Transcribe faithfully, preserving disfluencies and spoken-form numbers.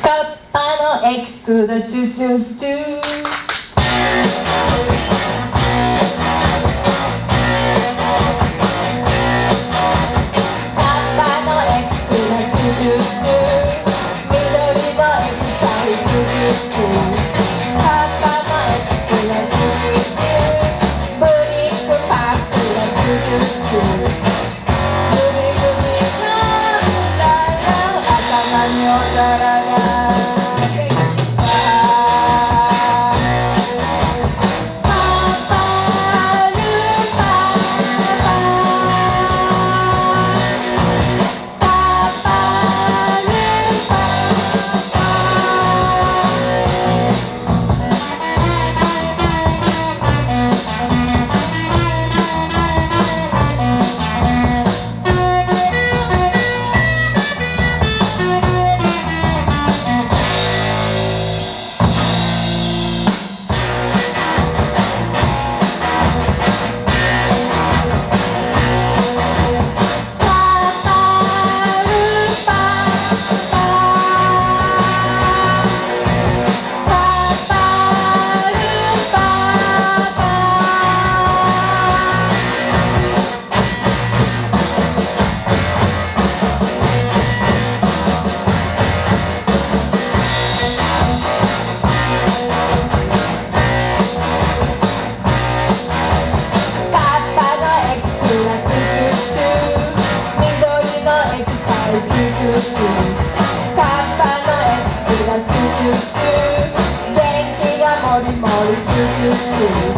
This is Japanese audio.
カッパのエキスだチュチュチュカッパのエキスだチュチュチュ緑の液体チュチュチュカッパのエキスだチュチュチュブリックパックだチュチュチュグミグミの頭にお皿ができたパパルパパパパルパパチュチュチュカッパのエキスがチュチュチュ元気がもりもりチュチュチュ